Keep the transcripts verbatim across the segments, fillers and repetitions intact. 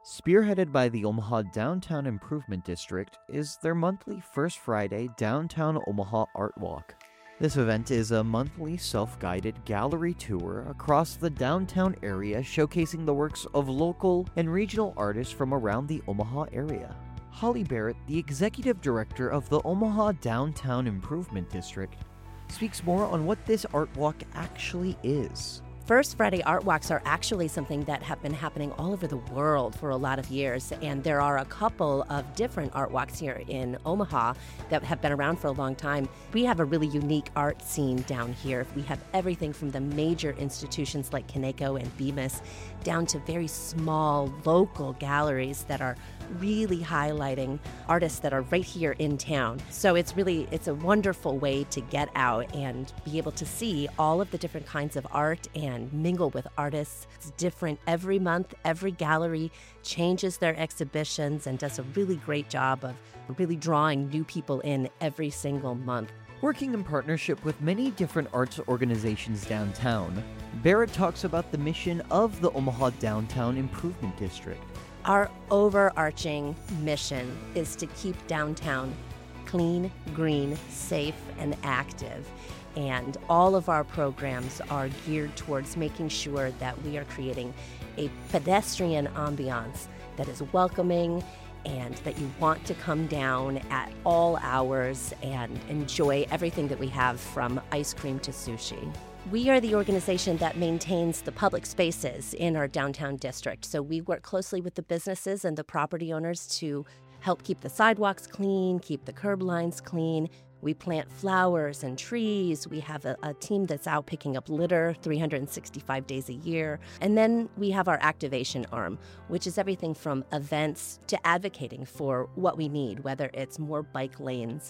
Spearheaded by the Omaha Downtown Improvement District is their monthly First Friday Downtown Omaha Art Walk. This event is a monthly self-guided gallery tour across the downtown area showcasing the works of local and regional artists from around the Omaha area. Holly Barrett, the executive director of the Omaha Downtown Improvement District, speaks more on what this art walk actually is. First Friday Art Walks are actually something that have been happening all over the world for a lot of years, and there are a couple of different art walks here in Omaha that have been around for a long time. We have a really unique art scene down here. We have everything from the major institutions like Kaneko and Bemis down to very small local galleries that are really highlighting artists that are right here in town. So it's really, it's a wonderful way to get out and be able to see all of the different kinds of art and mingle with artists. It's different every month. Every gallery changes their exhibitions and does a really great job of really drawing new people in every single month. Working in partnership with many different arts organizations downtown, Barrett talks about the mission of the Omaha Downtown Improvement District. Our overarching mission is to keep downtown clean, green, safe, and active. And all of our programs are geared towards making sure that we are creating a pedestrian ambiance that is welcoming and that you want to come down at all hours and enjoy everything that we have from ice cream to sushi. We are the organization that maintains the public spaces in our downtown district. So we work closely with the businesses and the property owners to help keep the sidewalks clean, keep the curb lines clean. We plant flowers and trees. We have a, a team that's out picking up litter three hundred sixty-five days a year. And then we have our activation arm, which is everything from events to advocating for what we need, whether it's more bike lanes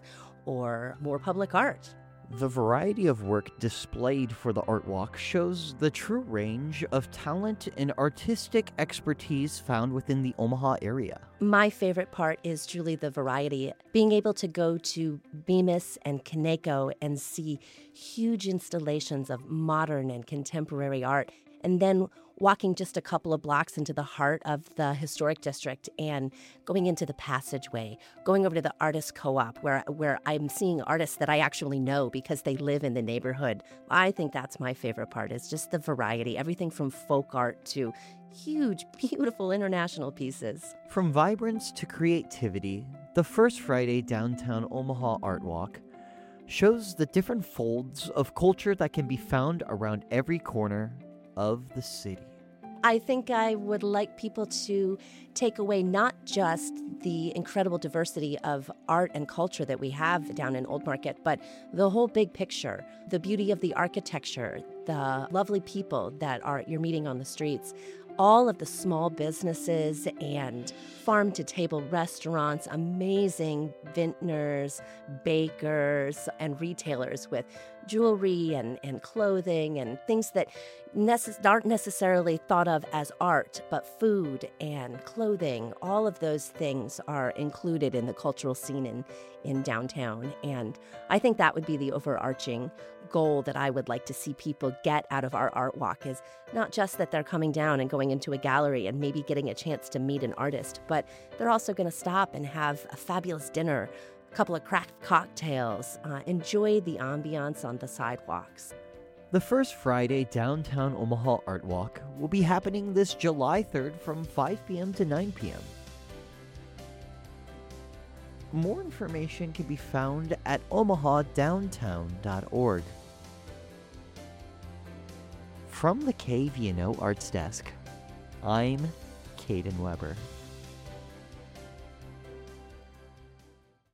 or more public art. The variety of work displayed for the art walk shows the true range of talent and artistic expertise found within the Omaha area. My favorite part is truly the variety. Being able to go to Bemis and Kaneko and see huge installations of modern and contemporary art, and then walking just a couple of blocks into the heart of the historic district and going into the passageway, going over to the artist co-op where where I'm seeing artists that I actually know because they live in the neighborhood. I think that's my favorite part, is just the variety, everything from folk art to huge, beautiful international pieces. From vibrance to creativity, the First Friday Downtown Omaha Art Walk shows the different folds of culture that can be found around every corner of the city. I think I would like people to take away not just the incredible diversity of art and culture that we have down in Old Market, but the whole big picture, the beauty of the architecture, the lovely people that are you're meeting on the streets, all of the small businesses and farm-to-table restaurants, amazing vintners, bakers, and retailers with jewelry and, and clothing and things that necess- aren't necessarily thought of as art, but food and clothing. All of those things are included in the cultural scene in, in downtown. And I think that would be the overarching goal that I would like to see people get out of our art walk, is not just that they're coming down and going into a gallery and maybe getting a chance to meet an artist, but they're also going to stop and have a fabulous dinner, a couple of craft cocktails, uh, enjoy the ambiance on the sidewalks. The First Friday Downtown Omaha Art Walk will be happening this July third from five p.m. to nine p.m. More information can be found at omaha downtown dot org. From the K V N O Arts Desk, I'm Caden Weber.